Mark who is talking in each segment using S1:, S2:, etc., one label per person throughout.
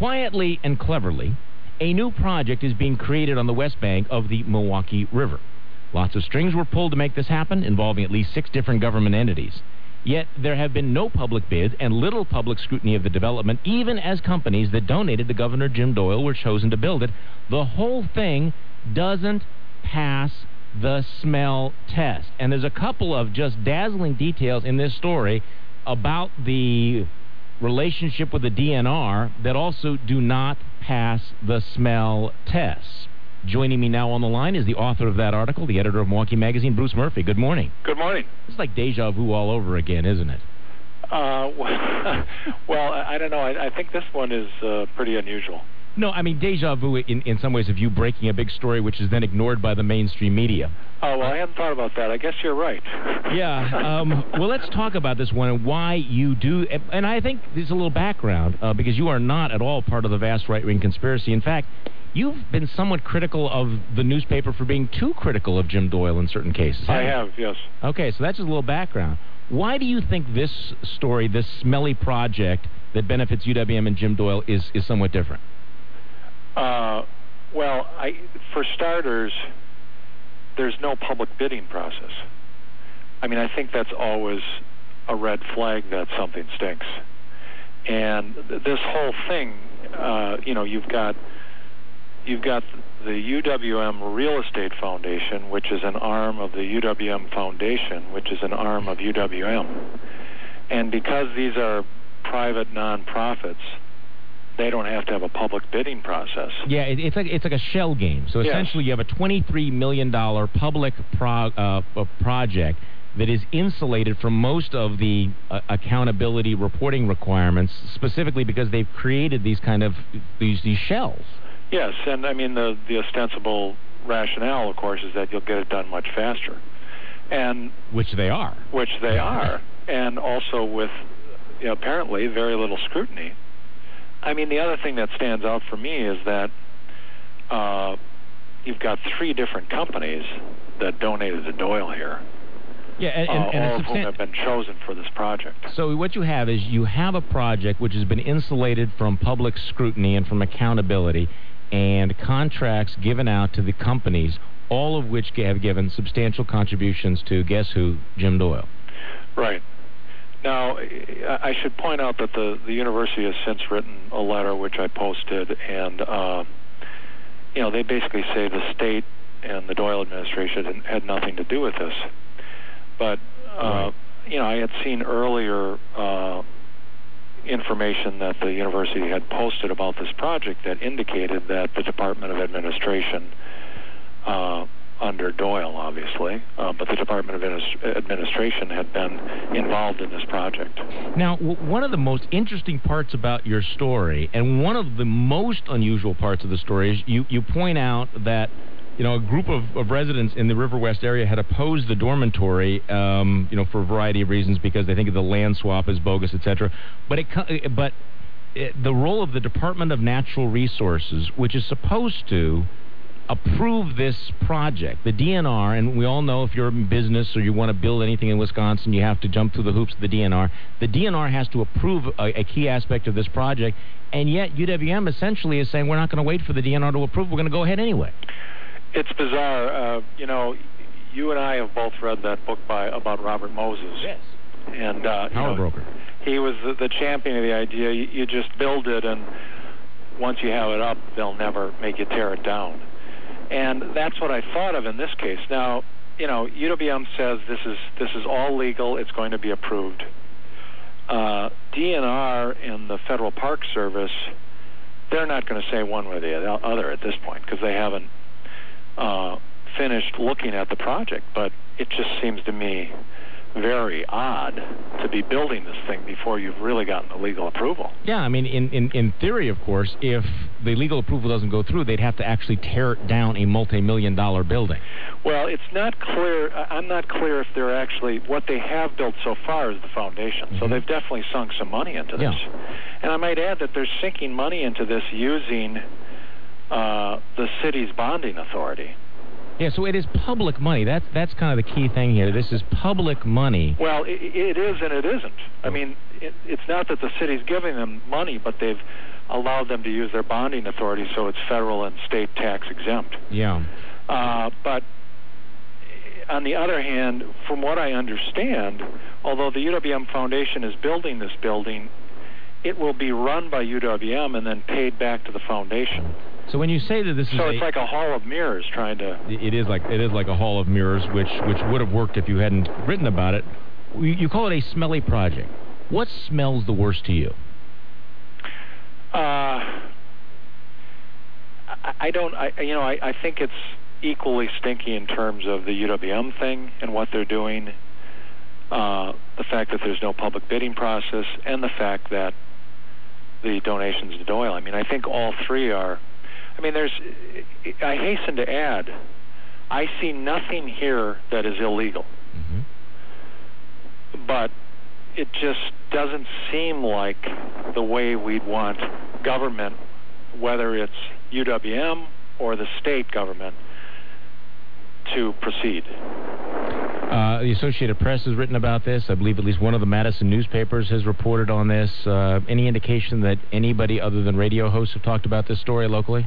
S1: quietly and cleverly, a new project is being created on the west bank of the Milwaukee River. Lots of strings were pulled to make this happen, involving at least 6 different government entities. Yet there have been no public bids and little public scrutiny of the development, even as companies that donated to Governor Jim Doyle were chosen to build it. The whole thing doesn't pass the smell test. And there's a couple of just dazzling details in this story about the relationship with the DNR that also do not pass the smell test. Joining me now on the line is the author of that article, the editor of Milwaukee Magazine, Bruce Murphy. Good morning.
S2: Good morning.
S1: It's like deja vu all over again, isn't it?
S2: Well, I don't know. I think this one is pretty unusual.
S1: No, I mean deja vu in some ways of you breaking a big story which is then ignored by the mainstream media.
S2: Oh, well, I hadn't thought about that. I guess you're right.
S1: Yeah. Well, let's talk about this one and why you do. And I think there's a little background because you are not at all part of the vast right-wing conspiracy. In fact, you've been somewhat critical of the newspaper for being too critical of Jim Doyle in certain cases.
S2: I have, yes.
S1: Okay, so that's just a little background. Why do you think this story, this smelly project that benefits UWM and Jim Doyle is somewhat different?
S2: Well, for starters, there's no public bidding process. I mean, I think that's always a red flag that something stinks. And this whole thing, you've got the UWM Real Estate Foundation, which is an arm of the UWM Foundation, which is an arm of UWM. And because these are private nonprofits, they don't have to have a public bidding process.
S1: Yeah, it's like a shell game. So essentially, you have a $23 million public project that is insulated from most of the accountability reporting requirements, specifically because they've created these kind of these shells.
S2: Yes, and I mean the ostensible rationale, of course, is that you'll get it done much faster, and
S1: which they are,
S2: and also with apparently very little scrutiny. I mean, the other thing that stands out for me is that you've got 3 different companies that donated to Doyle here.
S1: Yeah, and
S2: all of whom have been chosen for this project.
S1: So what you have is you have a project which has been insulated from public scrutiny and from accountability, and contracts given out to the companies, all of which have given substantial contributions to, guess who, Jim Doyle.
S2: Right. Now, I should point out that the university has since written a letter which I posted, and they basically say the state and the Doyle administration had nothing to do with this. But I had seen earlier information that the university had posted about this project that indicated that the Department of Administration, under Doyle, obviously, but the Department of Administration had been involved in this project.
S1: Now, one of the most interesting parts about your story, and one of the most unusual parts of the story, is you point out that a group of residents in the River West area had opposed the dormitory, for a variety of reasons, because they think the land swap is bogus, etc. But the role of the Department of Natural Resources, which is supposed to approve this project, the DNR, and we all know if you're in business or you want to build anything in Wisconsin, you have to jump through the hoops of the DNR. The DNR has to approve a key aspect of this project, and yet UWM essentially is saying we're not going to wait for the DNR to approve, we're going to go ahead anyway.
S2: It's bizarre. You and I have both read that book about Robert Moses.
S1: Yes.
S2: And
S1: Power Broker.
S2: He was the champion of the idea. You just build it, and once you have it up, they'll never make you tear it down. And that's what I thought of in this case. Now, UWM says this is all legal. It's going to be approved. DNR and the Federal Park Service, they're not going to say one way or the other at this point because they haven't finished looking at the project. But it just seems to me very odd to be building this thing before you've really gotten the legal approval.
S1: Yeah, I mean, in theory, of course, if the legal approval doesn't go through, they'd have to actually tear down a multi-million-dollar building.
S2: Well, it's not clear. I'm not clear if they're actually, what they have built so far is the foundation. Mm-hmm. So they've definitely sunk some money into this.
S1: Yeah.
S2: And I might add that they're sinking money into this using the city's bonding authority.
S1: Yeah, so it is public money. That's kind of the key thing here. This is public money.
S2: Well, it is and it isn't. I mean, it's not that the city's giving them money, but they've allowed them to use their bonding authority, so it's federal and state tax exempt.
S1: Yeah.
S2: But on the other hand, from what I understand, although the UWM Foundation is building this building, it will be run by UWM and then paid back to the foundation.
S1: So when you say that this is
S2: it's like a hall of mirrors trying to...
S1: It is like a hall of mirrors, which would have worked if you hadn't written about it. You call it a smelly project. What smells the worst to you?
S2: I think it's equally stinky in terms of the UWM thing and what they're doing, the fact that there's no public bidding process, and the fact that the donations to Doyle. I mean, I think all three are... I mean, I hasten to add, I see nothing here that is illegal. Mm-hmm. But it just doesn't seem like the way we'd want government, whether it's UWM or the state government, to proceed.
S1: The Associated Press has written about this. I believe at least one of the Madison newspapers has reported on this. Any indication that anybody other than radio hosts have talked about this story locally?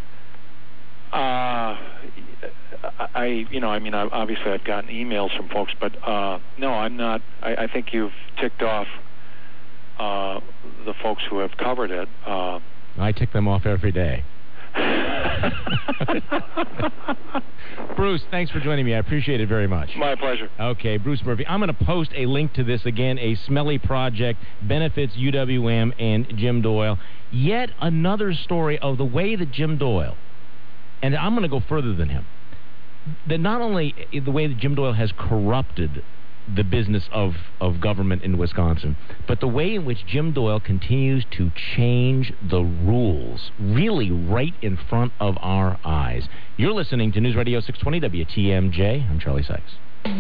S2: Obviously I've gotten emails from folks, but no, I'm not. I think you've ticked off the folks who have covered it.
S1: I tick them off every day. Bruce, thanks for joining me. I appreciate it very much.
S2: My pleasure.
S1: Okay, Bruce Murphy. I'm going to post a link to this again. A smelly project benefits UWM and Jim Doyle. Yet another story of the way that Jim Doyle, and I'm going to go further than him, that not only the way that Jim Doyle has corrupted the business of government in Wisconsin, but the way in which Jim Doyle continues to change the rules, really right in front of our eyes. You're listening to News Radio 620 WTMJ. I'm Charlie Sykes.